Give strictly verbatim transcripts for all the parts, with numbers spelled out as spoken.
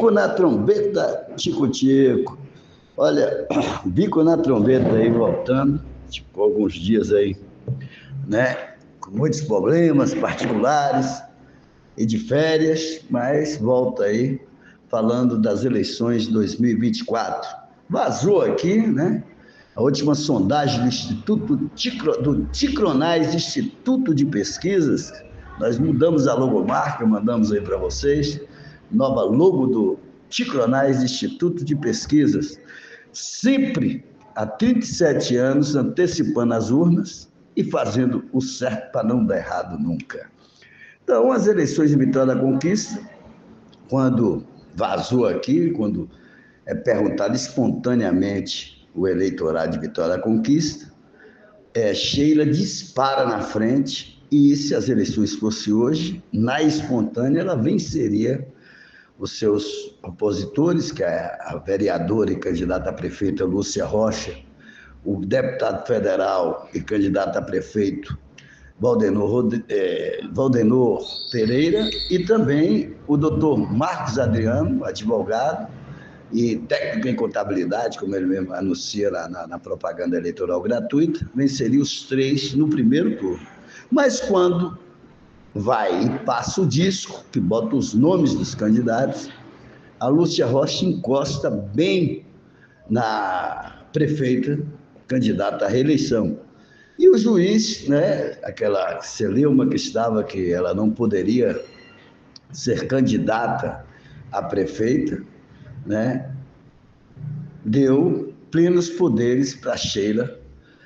bico na trombeta, tico-tico. Olha, bico na trombeta aí, voltando, tipo, alguns dias aí, né? Com muitos problemas particulares e de férias, mas volta aí, falando das eleições de dois mil e vinte e quatro. Vazou aqui, né? A última sondagem do Instituto Ticro, do Ticronais, Instituto de Pesquisas. Nós mudamos a logomarca, mandamos aí para vocês. Nova logo do Ticronais, Instituto de Pesquisas. Sempre há trinta e sete anos antecipando as urnas e fazendo o certo para não dar errado nunca. Então, as eleições de Vitória da Conquista, quando vazou aqui, quando é perguntado espontaneamente o eleitorado de Vitória da Conquista, é, Sheila dispara na frente e, se as eleições fossem hoje, na espontânea, ela venceria os seus opositores, que é a vereadora e candidata a prefeita Lúcia Rocha, o deputado federal e candidato a prefeito Valdenor, é, Valdenor Pereira, e também o doutor Marcos Adriano, advogado e técnico em contabilidade, como ele mesmo anuncia na, na, na propaganda eleitoral gratuita, venceria os três no primeiro turno. Mas quando vai e passa o disco, que bota os nomes dos candidatos, a Lúcia Rocha encosta bem na prefeita candidata à reeleição. E o juiz, né, aquela celeuma que estava, que ela não poderia ser candidata a prefeita, né, deu plenos poderes para Sheila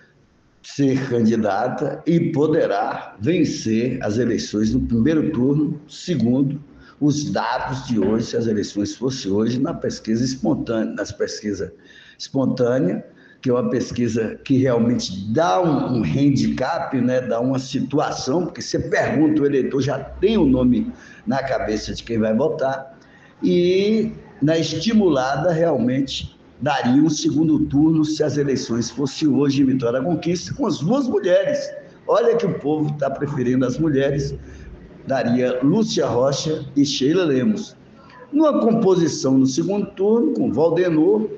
ser candidata e poderá vencer as eleições no primeiro turno, segundo os dados de hoje, se as eleições fossem hoje, na pesquisa espontânea, nas pesquisas espontânea, que é uma pesquisa que realmente dá um, um handicap, né, dá uma situação, porque você pergunta, o eleitor já tem o nome na cabeça de quem vai votar, e na estimulada realmente daria um segundo turno se as eleições fossem hoje em Vitória da Conquista, com as duas mulheres. Olha que o povo está preferindo as mulheres, daria Lúcia Rocha e Sheila Lemos. Numa composição no segundo turno, com Valdenor,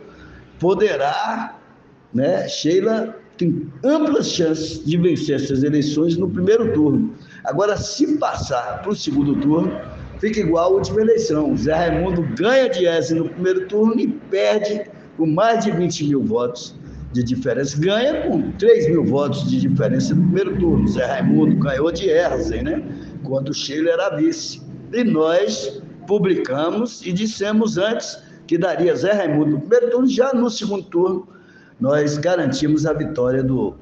poderá, né, Sheila tem amplas chances de vencer essas eleições no primeiro turno. Agora, se passar para o segundo turno, fica igual a última eleição. Zé Raimundo ganha de Diese no primeiro turno e perde com mais de vinte mil votos de diferença. Ganha com três mil votos de diferença no primeiro turno. Zé Raimundo ganhou de Erzen, né? Quando Sheila era vice. E nós publicamos e dissemos antes que daria Zé Raimundo no primeiro turno. Já no segundo turno, nós garantimos a vitória do,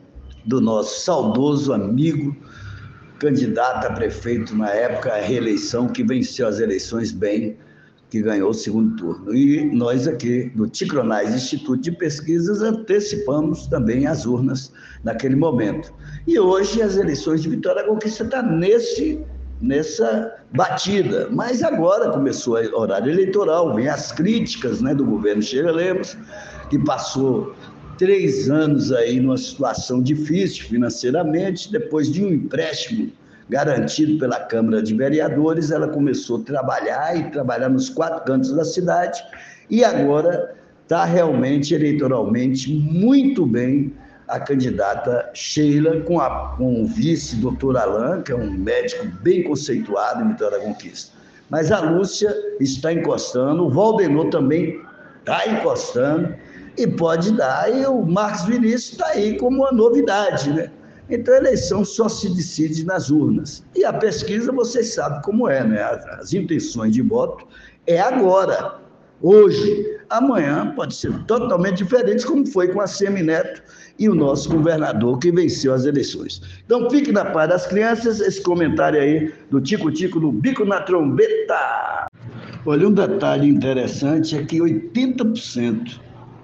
do nosso saudoso amigo, candidato a prefeito na época, a reeleição, que venceu as eleições bem, que ganhou o segundo turno. E nós aqui, do Ticronais Instituto de Pesquisas, antecipamos também as urnas naquele momento. E hoje as eleições de Vitória da Conquista estão nesse, nessa batida. Mas agora começou o horário eleitoral, vem as críticas, né, do governo Sheila Lemos, que passou três anos aí numa situação difícil financeiramente, depois de um empréstimo garantido pela Câmara de Vereadores, ela começou a trabalhar e trabalhar nos quatro cantos da cidade, e agora está realmente eleitoralmente muito bem a candidata Sheila, com, a, com o vice, doutor Alain, que é um médico bem conceituado em Vitória da Conquista. Mas a Lúcia está encostando, o Valdenor também está encostando, e pode dar, e o Marcos Vinícius está aí como uma novidade, né? Então a eleição só se decide nas urnas. E a pesquisa, vocês sabem como é, né? As, as intenções de voto é agora, hoje. Amanhã pode ser totalmente diferente, como foi com a Semineto e o nosso governador que venceu as eleições. Então fique na paz das crianças, esse comentário aí do Tico-Tico do Bico na Trombeta. Olha, um detalhe interessante é que oitenta por cento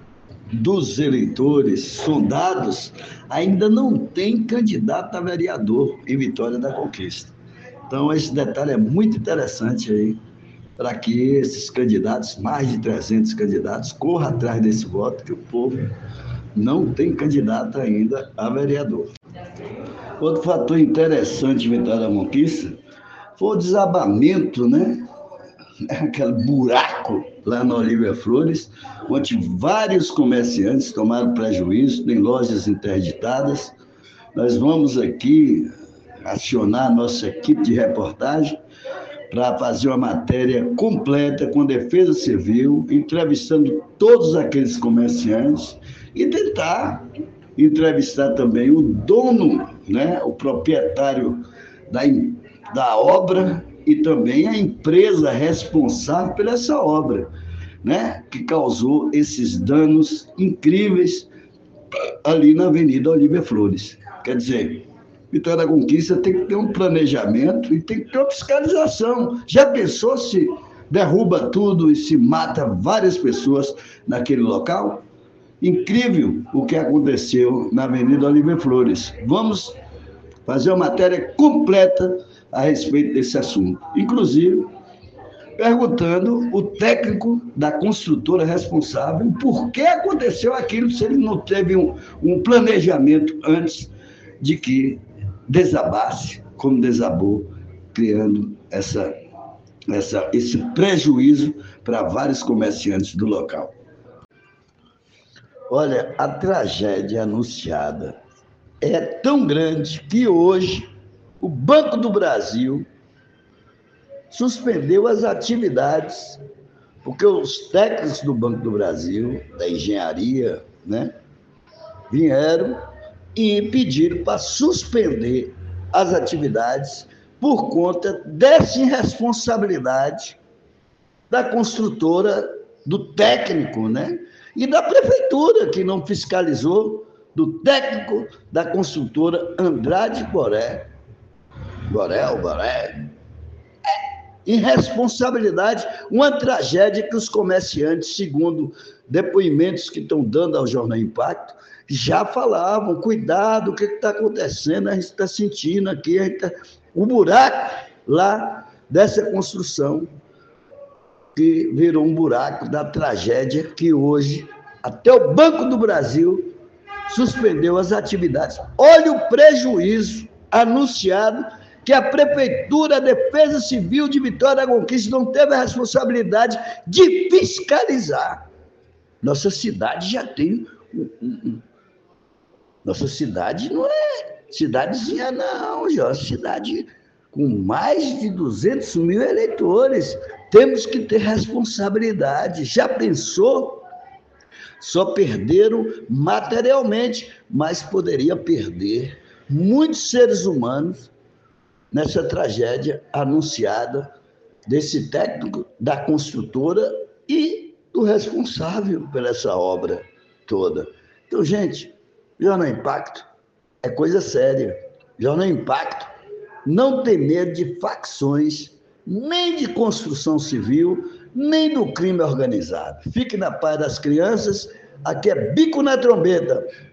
dos eleitores sondados ainda não tem candidato a vereador em Vitória da Conquista. Então, esse detalhe é muito interessante aí, para que esses candidatos, mais de trezentos candidatos, corram atrás desse voto, que o povo não tem candidato ainda a vereador. Outro fator interessante em Vitória da Conquista foi o desabamento, né, aquele buraco lá na Olívia Flores, onde vários comerciantes tomaram prejuízo, tem lojas interditadas. Nós vamos aqui acionar a nossa equipe de reportagem para fazer uma matéria completa com Defesa Civil, entrevistando todos aqueles comerciantes e tentar entrevistar também o dono, né, o proprietário da, da obra e também a empresa responsável por essa obra, né, que causou esses danos incríveis ali na Avenida Olívia Flores. Quer dizer, Vitória da Conquista tem que ter um planejamento e tem que ter uma fiscalização. Já pensou se derruba tudo e se mata várias pessoas naquele local? Incrível o que aconteceu na Avenida Olívia Flores. Vamos fazer uma matéria completa a respeito desse assunto. Inclusive, perguntando o técnico da construtora responsável por que aconteceu aquilo, se ele não teve um, um planejamento antes de que desabasse, como desabou, criando essa, essa, esse prejuízo para vários comerciantes do local. Olha, a tragédia anunciada é tão grande que hoje o Banco do Brasil suspendeu as atividades, porque os técnicos do Banco do Brasil, da engenharia, né, vieram e pediram para suspender as atividades por conta dessa irresponsabilidade da construtora, do técnico, né? E da prefeitura, que não fiscalizou, do técnico da construtora Andrade Boré. Borel, Boré. Irresponsabilidade, uma tragédia que os comerciantes, segundo depoimentos que estão dando ao Jornal Impacto, já falavam, cuidado, o que está acontecendo, a gente está sentindo aqui, a gente tá... o buraco lá dessa construção, que virou um buraco da tragédia, que hoje, até o Banco do Brasil suspendeu as atividades. Olha o prejuízo anunciado, que a Prefeitura, a Defesa Civil de Vitória da Conquista não teve a responsabilidade de fiscalizar. Nossa cidade já tem... Um, um, um... Nossa cidade não é cidadezinha, não, já. Cidade com mais de duzentos mil eleitores. Temos que ter responsabilidade. Já pensou? Só perderam materialmente, mas poderia perder muitos seres humanos nessa tragédia anunciada desse técnico da construtora e do responsável por essa obra toda. Então, gente, Jornal Impacto é coisa séria. Jornal Impacto não tem medo de facções, nem de construção civil, nem do crime organizado. Fique na paz das crianças. Aqui é Bico na Trombeta.